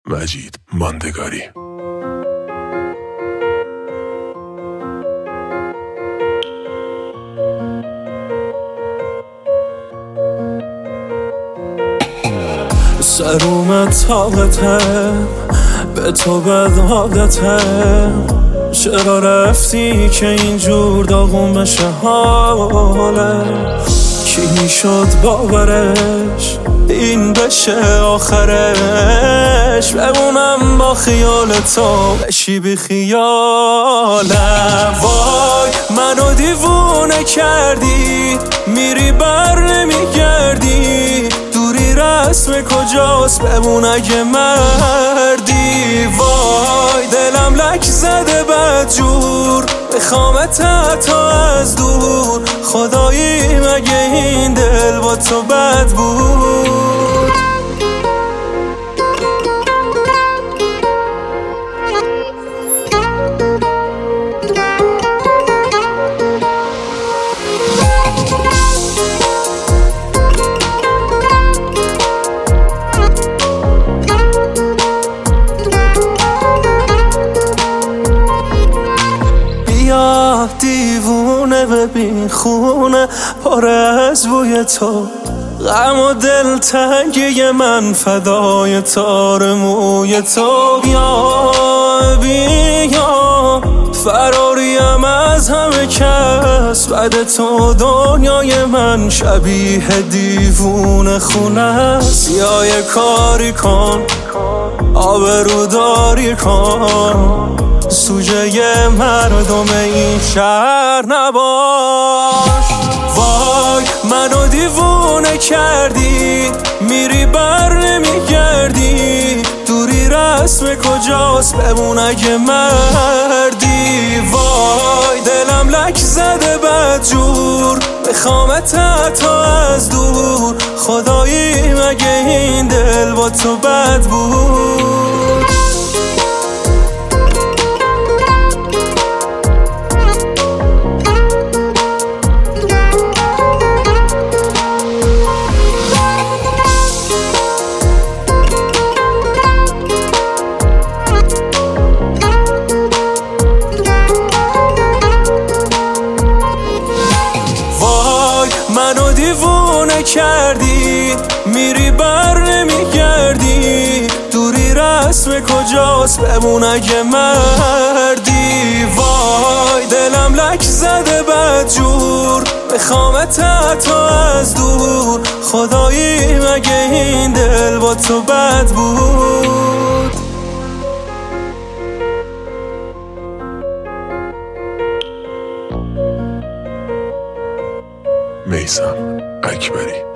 مجید ماندگاری. سروم طاقتم به تو بد عادتم، چرا رفتی که اینجور داغون بشه حالم؟ کی میشد باورش این بشه آخرش؟ بمونم با خیال تو بشی بی خیالم. وای منو دیوونه کردی، میری بر نمیگردی، دوری رسم کجاست بمون اگه مردی. وای دلم لک زده بدجور، بخوامت تا از دور، خدایی مگه این دل با تو بد بود؟ دیوونه ببین خونه پاره از بوی تو، غم و دلتنگی من فدای تار موی تو. بیا فراریم از همه کس، بعد تو دنیای من شبیه دیوونه خونه است. یا یه کاری کن آبروداری کن، سوژه مردم این شهر نباش. وای منو دیوونه کردی، میری بر نمیگردی، دوری رسم کجاست بمون اگه مردی. وای دلم لک زده بدجور، بخوامت تا از دور، خدایی مگه این دل با تو بد بود؟ منو دیوونه کردی، میری بر نمیگردی، دوری رسم کجاست بمون اگه مردی. وای دلم لک زده بدجور، بخوامت تا از دور، خدایی مگه این دل با تو بد بود؟ میثم اکبری.